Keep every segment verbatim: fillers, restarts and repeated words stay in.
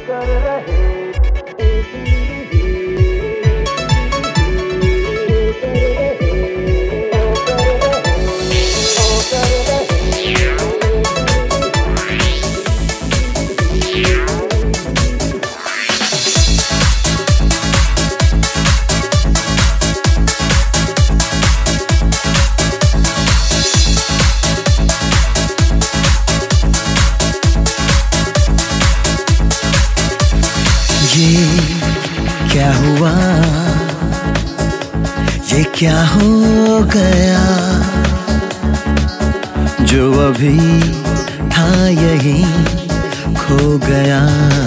ये क्या हुआ, ये क्या हो गया, जो अभी था यही खो गया।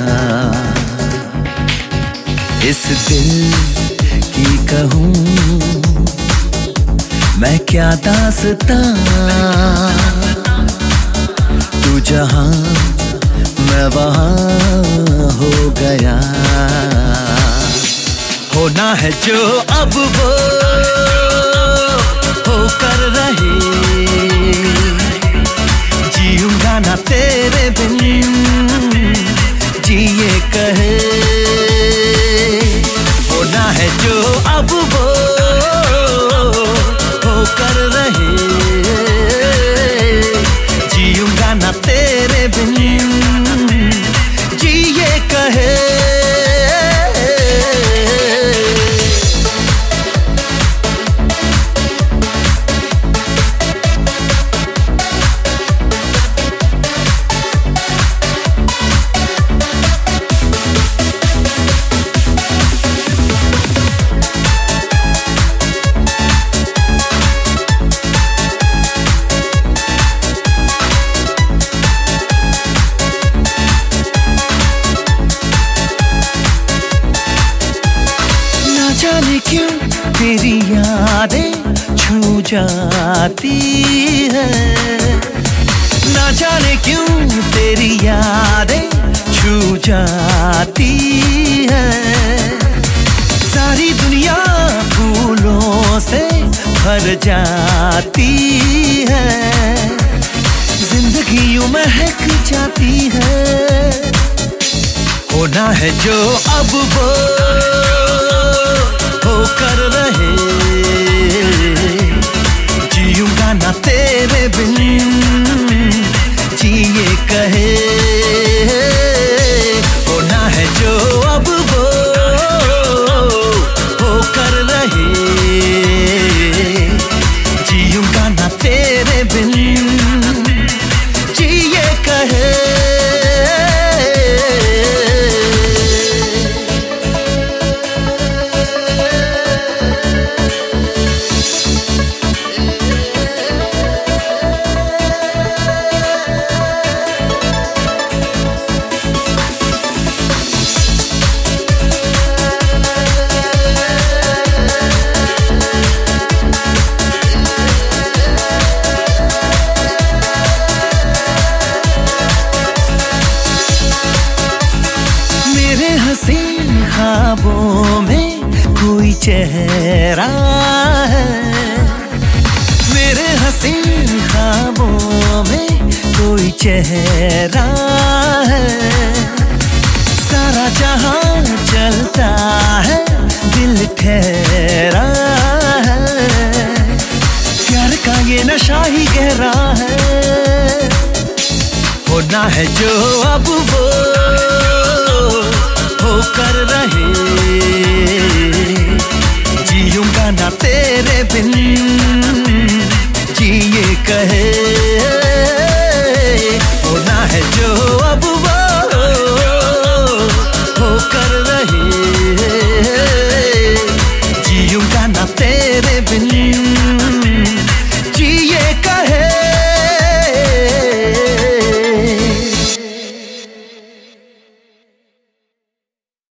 इस दिल की कहूँ मैं क्या दास्तां, तू जहाँ मैं वहाँ हो गया। होना है जो अब वो होकर रहे, जीऊंगा ना तेरे बिन, जिए कहे। होना है जो अब वो होकर रहे, जीऊंगा ना तेरे बिन, जिए कहे। जाने क्यों तेरी यादें छू जाती है, ना जाने क्यों तेरी यादें छू जाती है। सारी दुनिया फूलों से भर जाती है, जिंदगी यूं महक जाती है। होना है जो अब वो होकर रहे, जीऊंगा ना तेरे बिन, जिए कहे। होना है जो अब वो होकर रहे, जीऊंगा ना तेरे बिन, जिए कहे। हसीन ख्वाबों में कोई चेहरा है, मेरे हसीन ख्वाबों में कोई चेहरा है। सारा जहां चलता है, दिल ठहरा है, प्यार का ये नशा ही गहरा है। होना है जो अब वो होकर रहे,